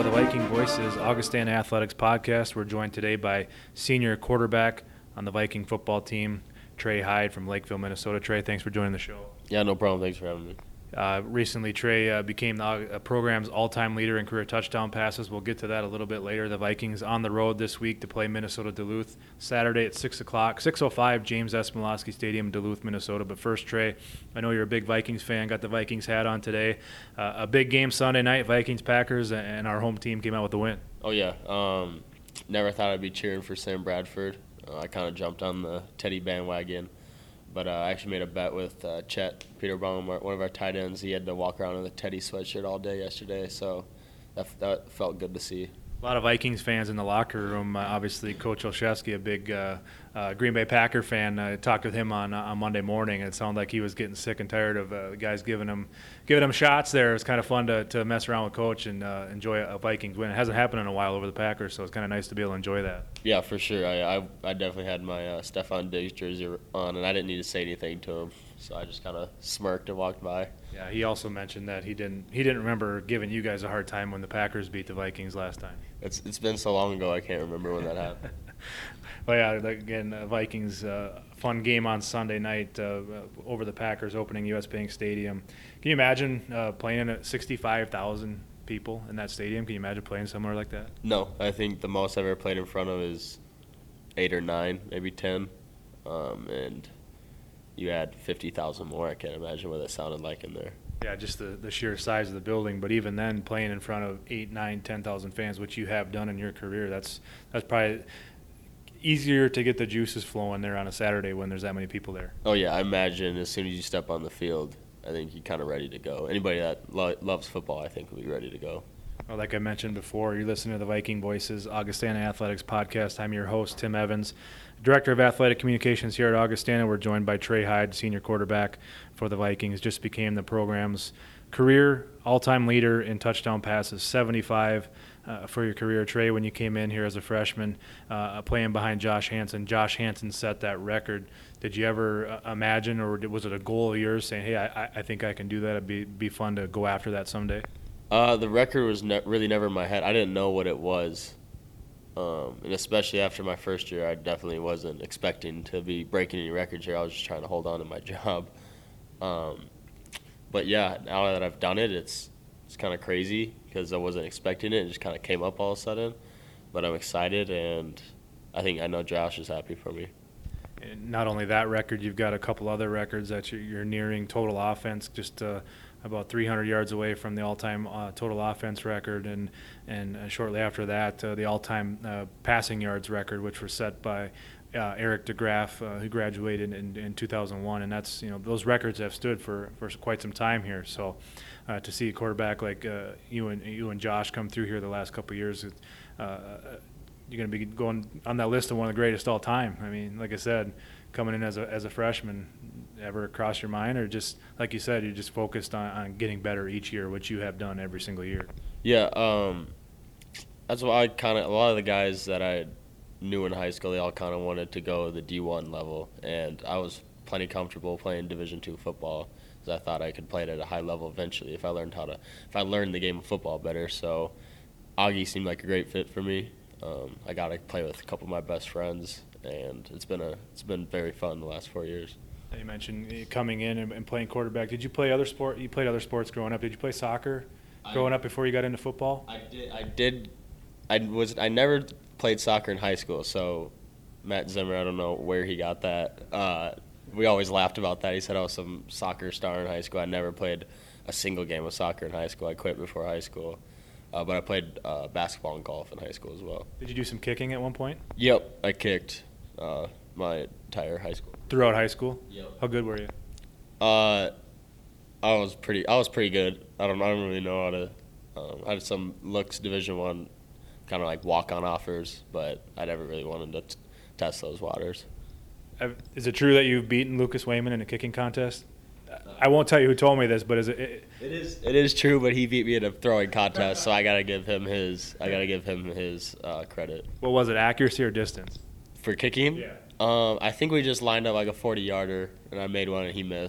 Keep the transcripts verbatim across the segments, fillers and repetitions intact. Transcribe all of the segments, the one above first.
the Viking Voices Augustana Athletics podcast. We're joined today by senior quarterback on the Viking football team, Trey Hyde from Lakeville, Minnesota. Trey, thanks for joining the show. Yeah, no problem. Thanks for having me. Uh, recently, Trey uh, became the uh, program's all-time leader in career touchdown passes. We'll get to that a little bit later. The Vikings on the road this week to play Minnesota Duluth Saturday at six o'clock, six oh five, James S. Molosky Stadium, Duluth, Minnesota. But first, Trey, I know you're a big Vikings fan. Got the Vikings hat on today. Uh, a big game Sunday night, Vikings-Packers, and our home team came out with the win. Oh, yeah. Um, never thought I'd be cheering for Sam Bradford. Uh, I kind of jumped on the Teddy bandwagon. But uh, I actually made a bet with uh, Chet Peter Baum, one of our tight ends. He had to walk around in a Teddy sweatshirt all day yesterday, so that, that felt good to see. A lot of Vikings fans in the locker room. Uh, obviously, Coach Olszewski, a big uh, uh, Green Bay Packer fan, I uh, talked with him on uh, on Monday morning, and it sounded like he was getting sick and tired of uh, the guys giving him giving him shots there. It was kind of fun to, to mess around with Coach and uh, enjoy a Vikings win. It hasn't happened in a while over the Packers, so it's kind of nice to be able to enjoy that. Yeah, for sure. I I, I definitely had my uh, Stephon Diggs jersey on, and I didn't need to say anything to him, so I just kind of smirked and walked by. Yeah, he also mentioned that he didn't he didn't remember giving you guys a hard time when the Packers beat the Vikings last time. It's it's been so long ago I can't remember when that happened. Well, yeah, again, uh, Vikings, uh, fun game on Sunday night uh, over the Packers opening U S Bank Stadium. Can you imagine uh, playing at sixty-five thousand people in that stadium? Can you imagine playing somewhere like that? No, I think the most I've ever played in front of is eight or nine, maybe ten, um, and you add fifty thousand more. I can't imagine what that sounded like in there. Yeah, just the, the sheer size of the building. But even then, playing in front of eight, nine, ten thousand fans, which you have done in your career, that's that's probably easier to get the juices flowing there on a Saturday when there's that many people there. Oh, yeah, I imagine as soon as you step on the field, I think you're kind of ready to go. Anybody that lo- loves football, I think, will be ready to go. Well, like I mentioned before, you're listening to the Viking Voices Augustana Athletics podcast. I'm your host, Tim Evans, Director of Athletic Communications here at Augustana. We're joined by Trey Hyde, senior quarterback for the Vikings. Just became the program's career all-time leader in touchdown passes, seventy-five uh, for your career. Trey, when you came in here as a freshman, uh, playing behind Josh Hansen, Josh Hansen set that record. Did you ever uh, imagine, or was it a goal of yours saying, hey, I, I think I can do that? It'd be, be fun to go after that someday? Uh, the record was ne- really never in my head. I didn't know what it was. Um, and especially after my first year, I definitely wasn't expecting to be breaking any records here. I was just trying to hold on to my job. Um, but, yeah, now that I've done it, it's it's kind of crazy because I wasn't expecting it. It just kind of came up all of a sudden. But I'm excited, and I think I know Josh is happy for me. And not only that record, you've got a couple other records that you're, you're nearing total offense, just uh, about three hundred yards away from the all-time uh, total offense record, and and uh, shortly after that, uh, the all-time uh, passing yards record, which was set by uh, Eric DeGraff, uh, who graduated in, in two thousand one, and that's you know those records have stood for, for quite some time here. So uh, to see a quarterback like uh, you and you and Josh come through here the last couple of years, uh, you're going to be going on that list of one of the greatest all time. I mean, like I said, coming in as a as a freshman. Ever cross your mind, or just like you said, you're just focused on, on getting better each year, which you have done every single year? Yeah, um, that's why I kind of a lot of the guys that I knew in high school, they all kind of wanted to go the D one level, and I was plenty comfortable playing Division two football because I thought I could play it at a high level eventually if I learned how to if I learned the game of football better. So Augie seemed like a great fit for me. Um, I got to play with a couple of my best friends, and it's been a it's been very fun the last four years. You mentioned coming in and playing quarterback. Did you play other sport? You played other sports growing up. Did you play soccer growing I, up before you got into football? I did. I did. I was. I never played soccer in high school. So Matt Zimmer, I don't know where he got that. Uh, we always laughed about that. He said I was some soccer star in high school. I never played a single game of soccer in high school. I quit before high school. Uh, but I played uh, basketball and golf in high school as well. Did you do some kicking at one point? Yep, I kicked uh, my entire high school. Throughout high school? Yep. How good were you? Uh, I was pretty. I was pretty good. I don't. I don't really know how to. Um, I had some looks Division One, kind of like walk-on offers, but I never really wanted to t- test those waters. Is it true that you've beaten Lucas Wayman in a kicking contest? I won't tell you who told me this, but is it? It, it is. It is true, but he beat me in a throwing contest, so I gotta give him his. I gotta give him his uh, credit. What was it? Accuracy or distance? For kicking? Yeah. Um, I think we just lined up like a forty-yarder, and I made one, and he missed.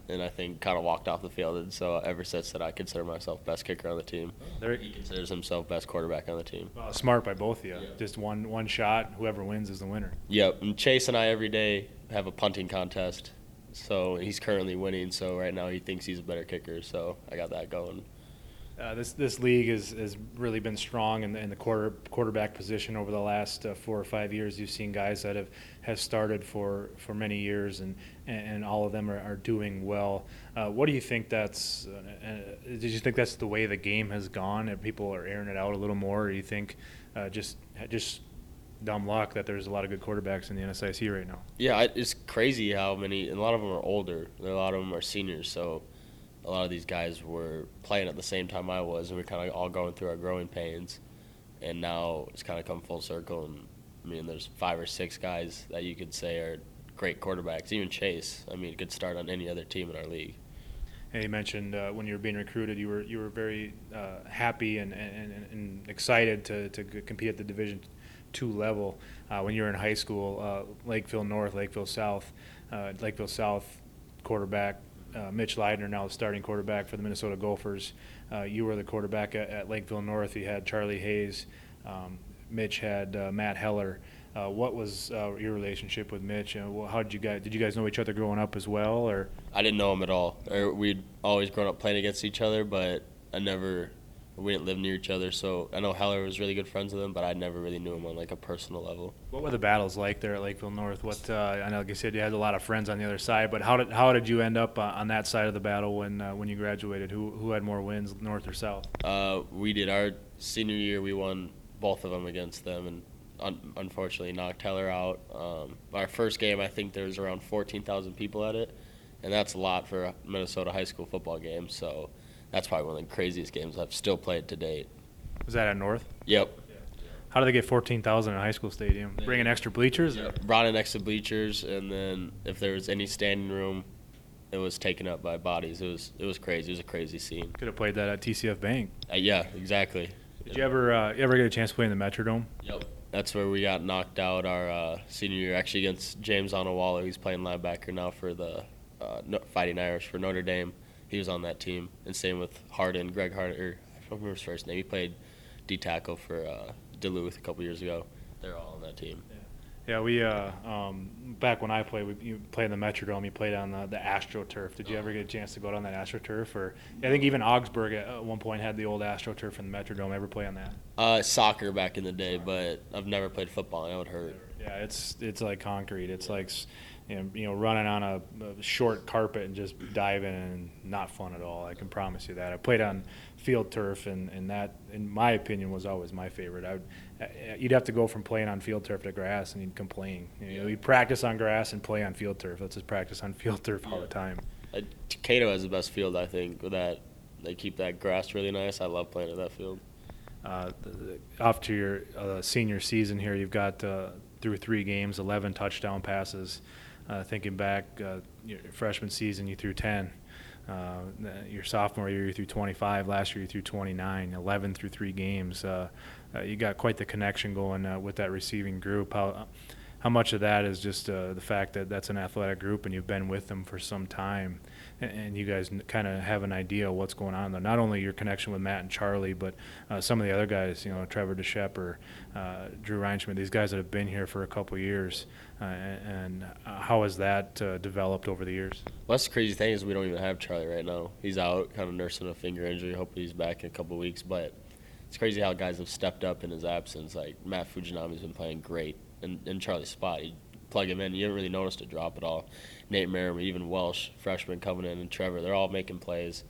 and I think kind of walked off the field. And so ever since that, I consider myself best kicker on the team. There, He considers himself best quarterback on the team. uh, smart by both of you. Yeah. Just one one shot. Whoever wins is the winner. Yep, and Chase and I every day have a punting contest. So he's currently winning. So right now he thinks he's a better kicker. So I got that going. Uh, this this league has, has really been strong in the, in the quarter quarterback position over the last uh, four or five years. You've seen guys that have, have started for, for many years, and, and all of them are, are doing well. Uh, what do you think that's? Uh, uh, did you think that's the way the game has gone, and people are airing it out a little more, or do you think uh, just just dumb luck that there's a lot of good quarterbacks in the N S I C right now? Yeah, I- it's crazy how many. And a lot of them are older. A lot of them are seniors. So a lot of these guys were playing at the same time I was, and we're kind of all going through our growing pains. And now it's kind of come full circle. And I mean, there's five or six guys that you could say are great quarterbacks. Even Chase, I mean, could start on any other team in our league. And you mentioned uh, when you were being recruited, you were you were very uh, happy and, and, and excited to, to compete at the Division two level. Uh, when you were in high school, uh, Lakeville North, Lakeville South, uh, Lakeville South quarterback uh, Mitch Leidner, now the starting quarterback for the Minnesota Gophers. Uh, you were the quarterback at, at Lakeville North. You had Charlie Hayes. Um, Mitch had uh, Matt Heller. Uh, what was uh, your relationship with Mitch? Uh, how did you guys did you guys know each other growing up as well, or? I didn't know him at all. Or we'd always grown up playing against each other, but I never, we didn't live near each other. So I know Heller was really good friends with him, but I never really knew him on like a personal level. What were the battles like there at Lakeville North? What uh, I know, like you said, you had a lot of friends on the other side, but how did how did you end up uh, on that side of the battle when uh, when you graduated? Who who had more wins, North or South? Uh, we did our senior year. We won both of them against them, and un- unfortunately knocked Heller out. Um, our first game, I think there was around fourteen thousand people at it, and that's a lot for a Minnesota high school football game. So that's probably one of the craziest games I've still played to date. Was that at North? Yep. How do they get fourteen thousand in a high school stadium? Bringing extra bleachers? Yep. Brought in extra bleachers, and then if there was any standing room, it was taken up by bodies. It was it was crazy. It was a crazy scene. Could have played that at T C F Bank. Uh, yeah, exactly. Did you ever uh, you ever get a chance to play in the Metrodome? Yep. That's where we got knocked out our uh, senior year, actually against James Onawala. He's playing linebacker now for the uh, no, Fighting Irish for Notre Dame. He was on that team, and same with Harden, Greg Harden. Or I don't remember his first name. He played D tackle for uh, Duluth a couple years ago. They're all on that team. Yeah, we uh, um, back when I played, we you played in the Metrodome. You played on the, the AstroTurf. Did you ever get a chance to go down that AstroTurf? Or I think even Augsburg at one point had the old AstroTurf in the Metrodome. Ever play on that? Uh, soccer back in the day, but I've never played football. And that would hurt. Yeah, it's it's like concrete. It's like you know, you know running on a, a short carpet and just diving, and not fun at all. I can promise you that. I played on field turf, and, and that, in my opinion, was always my favorite. I would, you'd have to go from playing on field turf to grass, and you'd complain. You know, you'd practice on grass and play on field turf. Let's just practice on field turf all the time. Uh, Cato has the best field, I think. With that, they keep that grass really nice. I love playing at that field. Uh, the, the, off to your uh, senior season here, you've got uh, through three games, eleven touchdown passes. Uh, thinking back, uh, your freshman season, you threw ten. Uh, your sophomore year, you threw twenty-five. Last year, you threw twenty-nine. eleven through three games. Uh, uh, you got quite the connection going uh, with that receiving group. How how much of that is just uh, the fact that that's an athletic group and you've been with them for some time, and, and you guys kind of have an idea of what's going on there? Not only your connection with Matt and Charlie, but uh, some of the other guys, you know, Trevor DeShep or uh, Drew Reinschmidt, these guys that have been here for a couple of years. Uh, and uh, how has that uh, developed over the years? Well, that's the crazy thing is we don't even have Charlie right now. He's out, kind of nursing a finger injury. Hopefully he's back in a couple of weeks. But it's crazy how guys have stepped up in his absence. Like Matt Fujinami's been playing great in, in Charlie's spot. You plug him in, you haven't really noticed a drop at all. Nate Merriman, even Welsh, freshman coming in, and Trevor, they're all making plays.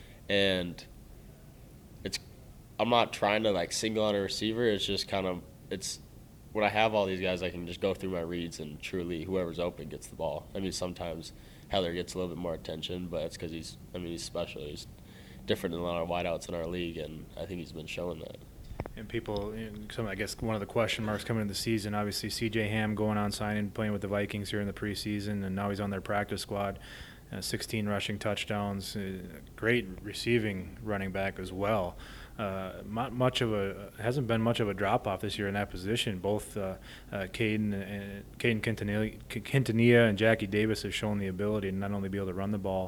And it's I'm not trying to like single on a receiver. It's just kind of it's. When I have all these guys, I can just go through my reads, and truly, whoever's open gets the ball. I mean, sometimes Heller gets a little bit more attention, but it's because he's, I mean, he's special. He's different than a lot of wideouts in our league, and I think he's been showing that. And people, you know, some I guess one of the question marks coming into the season, obviously C J Ham going on signing, playing with the Vikings here in the preseason, and now he's on their practice squad. Uh, sixteen rushing touchdowns, uh, great receiving running back as well. Uh, not much of a hasn't been much of a drop off this year in that position. Both uh, uh, Caden and Caden Quintanilla, Quintanilla and Jackie Davis have shown the ability to not only be able to run the ball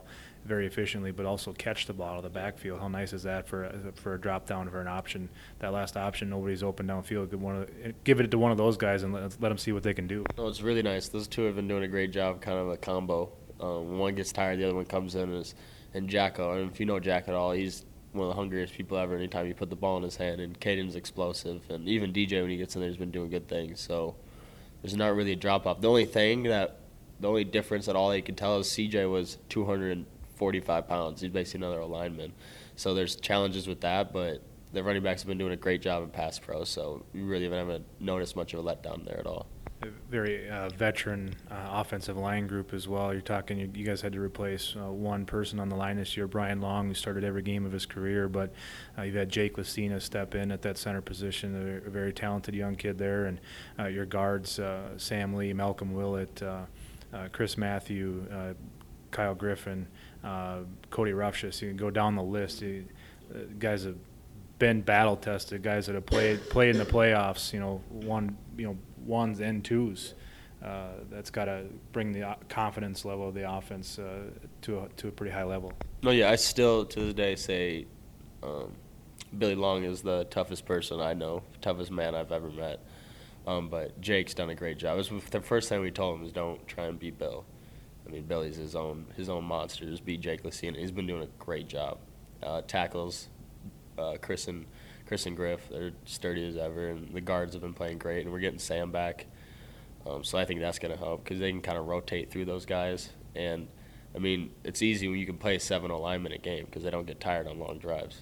very efficiently, but also catch the ball out of the backfield. How nice is that for a, for a drop down for an option? That last option, nobody's open downfield. Give one of the, give it to one of those guys and let, let them see what they can do. No, it's really nice. Those two have been doing a great job, kind of a combo. Um, one gets tired, the other one comes in, and, is, and Jacko. And if you know Jack at all, he's one of the hungriest people ever. Anytime you put the ball in his hand, and Caden's explosive, and even D J when he gets in there has been doing good things. So there's not really a drop off. The only thing that, the only difference at all that you can tell is C J was two hundred forty-five pounds. He's basically another lineman. So there's challenges with that, but the running backs have been doing a great job in pass pro. So we really haven't noticed much of a letdown there at all. A very uh, veteran uh, offensive line group as well. You're talking, you, you guys had to replace uh, one person on the line this year, Brian Long, who started every game of his career, but uh, you've had Jake Lucina step in at that center position, a, a very talented young kid there, and uh, your guards, uh, Sam Lee, Malcolm Willett, uh, uh, Chris Matthew, uh, Kyle Griffin, uh, Cody Rufshus. You can go down the list. You, uh, guys have been battle tested. Guys that have played played in the playoffs. You know, won you know ones and twos. Uh, that's got to bring the confidence level of the offense uh, to a, to a pretty high level. No, yeah, I still to this day say um, Billy Long is the toughest person I know, toughest man I've ever met. Um, but Jake's done a great job. It was the first thing we told him is don't try and beat Bill. I mean, Billy's his own his own monster. Just beat Jake Lucina. He's been doing a great job. Uh, tackles, uh, Chris and Chris and Griff, they're sturdy as ever, and the guards have been playing great. And we're getting Sam back, um, so I think that's going to help because they can kind of rotate through those guys. And I mean, it's easy when you can play seven linemen a game because they don't get tired on long drives.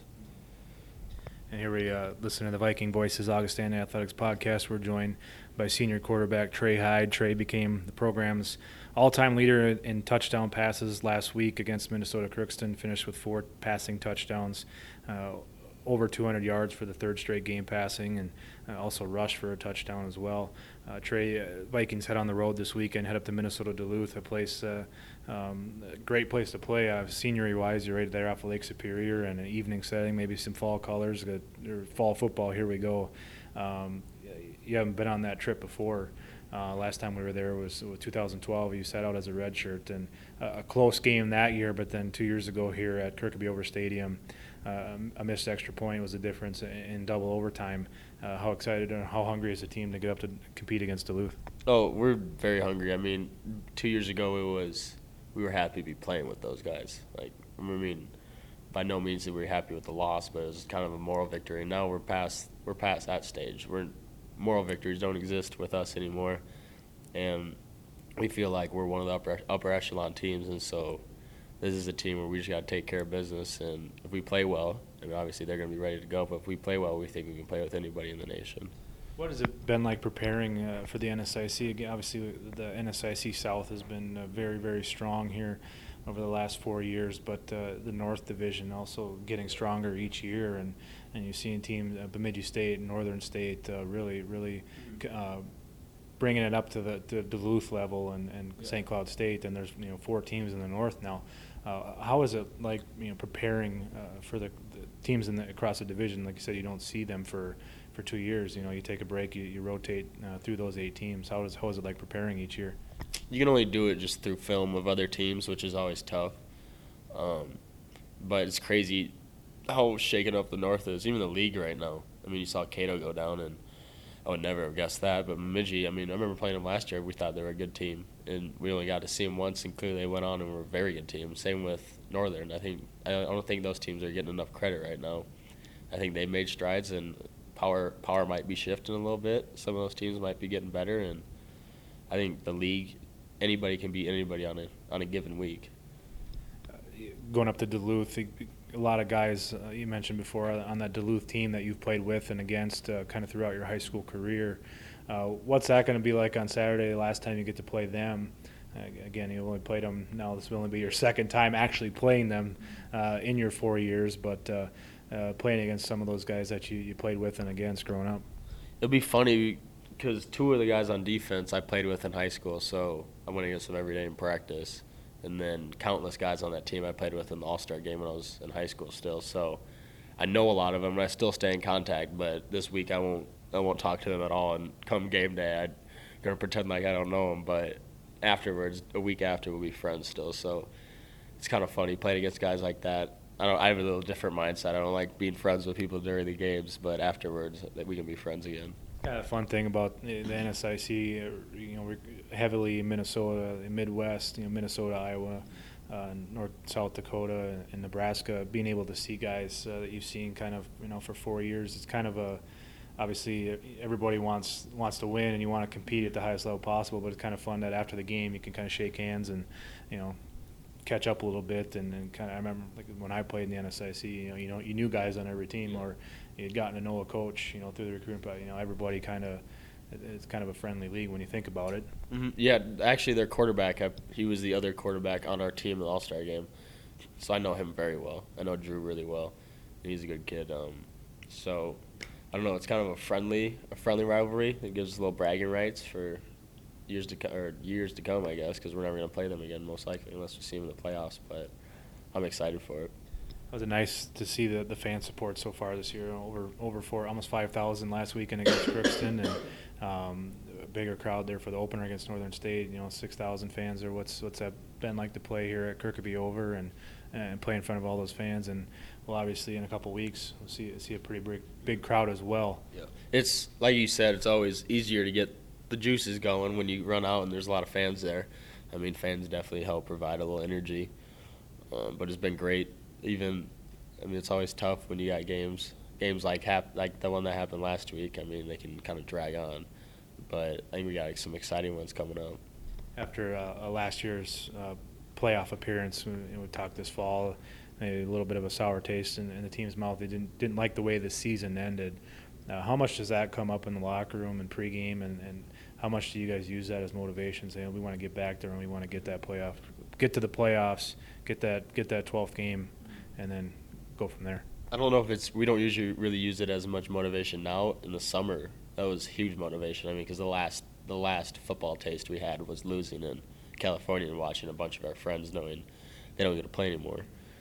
And here we uh, listen to the Viking Voices Augustana Athletics podcast. We're joined by senior quarterback Trey Hyde. Trey became the program's all-time leader in touchdown passes last week against Minnesota Crookston, finished with four passing touchdowns, uh, over two hundred yards for the third straight game passing, and uh, also rushed for a touchdown as well. Uh, Trey, uh, Vikings head on the road this weekend, head up to Minnesota Duluth, a place, uh, um, a great place to play. Uh, scenery-wise, you're right there off of Lake Superior, and an evening setting, maybe some fall colors, good, or fall football. Here we go. Um, you haven't been on that trip before. Uh, last time we were there was, was two thousand twelve. You sat out as a redshirt, and uh, a close game that year. But then two years ago here at Kirkby Over Stadium, uh, a missed extra point was the difference in, in double overtime. Uh, how excited and how hungry is the team to get up to compete against Duluth? Oh, we're very hungry. I mean, two years ago it was we were happy to be playing with those guys. Like, I mean, by no means that we were happy with the loss, but it was kind of a moral victory. And now we're past we're past that stage. We're moral victories don't exist with us anymore, and we feel like we're one of the upper upper echelon teams, and so this is a team where we just got to take care of business. And if we play well, I mean, obviously they're going to be ready to go, but if we play well, we think we can play with anybody in the nation. What has it been like preparing uh, for the N S I C? Again, obviously, the N S I C South has been uh, very, very strong here over the last four years, but uh, the North Division also getting stronger each year, and, and you've seen teams, uh, Bemidji State and Northern State, uh, really, really uh, bringing it up to the to Duluth level and, and yeah. Saint Cloud State, and there's you know four teams in the North now. Uh, how is it like you know preparing uh, for the, the teams in the, across the division? Like you said, you don't see them for, for two years. You know, you take a break, you, you rotate uh, through those eight teams. How is how is it like preparing each year? You can only do it just through film of other teams, which is always tough. Um, but it's crazy how shaken up the North is, even the league right now. I mean, you saw Cato go down, and I would never have guessed that. But Bemidji, I mean, I remember playing them last year. We thought they were a good team, and we only got to see them once, and clearly they went on and were a very good team. Same with Northern. I think I don't think those teams are getting enough credit right now. I think they made strides, and power power might be shifting a little bit. Some of those teams might be getting better, and I think the league, anybody can beat anybody on a on a given week. Uh, going up to Duluth, a lot of guys uh, you mentioned before on that Duluth team that you've played with and against uh, kind of throughout your high school career. Uh, what's that going to be like on Saturday, the last time you get to play them? Uh, again, you only played them, now this will only be your second time actually playing them uh, in your four years, but uh, uh, playing against some of those guys that you, you played with and against growing up. It'll be funny because two of the guys on defense I played with in high school, so I went against them every day in practice. And then countless guys on that team I played with in the All-Star game when I was in high school still. So I know a lot of them, and I still stay in contact. But this week I won't I won't talk to them at all. And come game day, I'm going to pretend like I don't know them. But afterwards, a week after, we'll be friends still. So it's kind of funny playing against guys like that. I don't. I have a little different mindset. I don't like being friends with people during the games, but afterwards, that we can be friends again. Yeah, the fun thing about the N S I C, uh, you know, we're heavily in Minnesota, the Midwest, you know, Minnesota, Iowa, uh, North, South Dakota, and Nebraska. Being able to see guys uh, that you've seen kind of, you know, for four years, it's kind of a, obviously everybody wants wants to win and you want to compete at the highest level possible. But it's kind of fun that after the game you can kind of shake hands and, you know, catch up a little bit and, and kind of. I remember like when I played in the N S I C, you know, you know, you knew guys on every team, or you'd gotten to know a coach, you know, through the recruitment. But you know, everybody kind of, it's kind of a friendly league when you think about it. Mm-hmm. Yeah, actually, their quarterback, he was the other quarterback on our team in the All-Star game, so I know him very well. I know Drew really well, and he's a good kid. Um, so I don't know, it's kind of a friendly, a friendly rivalry. It gives us a little bragging rights for years to co- or years to come, I guess, because we're never going to play them again, most likely, unless we see them in the playoffs. But I'm excited for it. Was it nice to see the, the fan support so far this year? Over over four, almost five thousand last weekend against Crookston, and um, a bigger crowd there for the opener against Northern State. You know, six thousand fans there. What's what's that been like to play here at Kirkby Over and and play in front of all those fans? And well, obviously in a couple weeks we'll see see a pretty big big crowd as well. Yeah, it's like you said. It's always easier to get the juices going when you run out and there's a lot of fans there. I mean, fans definitely help provide a little energy, um, but it's been great. Even, I mean, it's always tough when you got games, games like hap- like the one that happened last week. I mean, they can kind of drag on, but I think we got like, some exciting ones coming up. After uh, last year's uh, playoff appearance, we, you know, we talked this fall, maybe a little bit of a sour taste in, in the team's mouth. They didn't didn't like the way the season ended. Uh, how much does that come up in the locker room and pregame, and, and how much do you guys use that as motivation, saying we want to get back there and we want to get that playoff, get to the playoffs, get that get that twelfth game, and then go from there? I don't know if it's we don't usually really use it as much motivation now. In the summer, that was huge motivation. I mean, because the last the last football taste we had was losing in California and watching a bunch of our friends knowing they don't get to play anymore,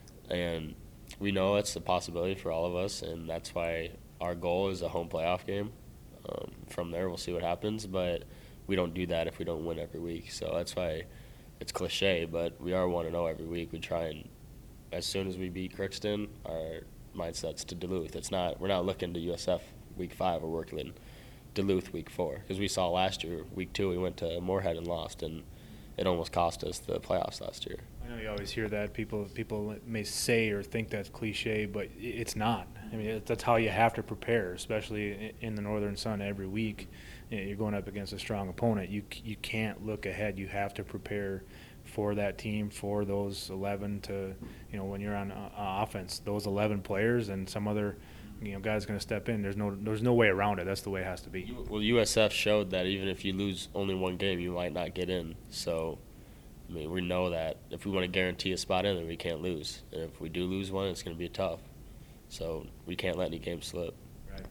and we know it's a possibility for all of us, and that's why our goal is a home playoff game. Um, from there, we'll see what happens, but we don't do that if we don't win every week. So that's why it's cliche, but we are one and zero every week. We try and, as soon as we beat Crookston, our mindset's to Duluth. It's not we're not looking to U S F week five. We're working Duluth week four, because we saw last year week two we went to Moorhead and lost, and it almost cost us the playoffs last year. I know you always hear that. People people may say or think that's cliche, but it's not. I mean, it, that's how you have to prepare, especially in the Northern Sun every week. You know, you're going up against a strong opponent. You you can't look ahead. You have to prepare for that team, for those eleven to, you know, when you're on uh, offense, those eleven players and some other, you know, guy's going to step in. There's no there's no way around it. That's the way it has to be. Well, U S F showed that even if you lose only one game, you might not get in. So, I mean, we know that if we want to guarantee a spot in, then we can't lose. And if we do lose one, it's going to be tough. So we can't let any games slip. Right.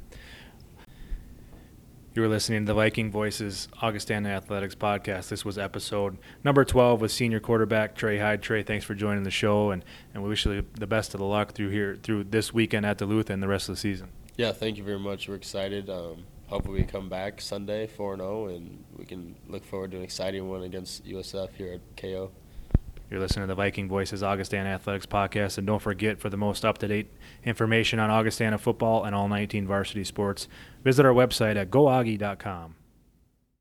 You were listening to the Viking Voices Augustana Athletics podcast. This was episode number twelve with senior quarterback Trey Hyde. Trey, thanks for joining the show, and, and we wish you the best of the luck through here through this weekend at Duluth and the rest of the season. Yeah, thank you very much. We're excited. Um, hopefully we come back Sunday four and oh, and we can look forward to an exciting one against U S F here at K O. You're listening to the Viking Voices Augustana Athletics podcast, and don't forget, for the most up-to-date information on Augustana football and all nineteen varsity sports, visit our website at go augie dot com.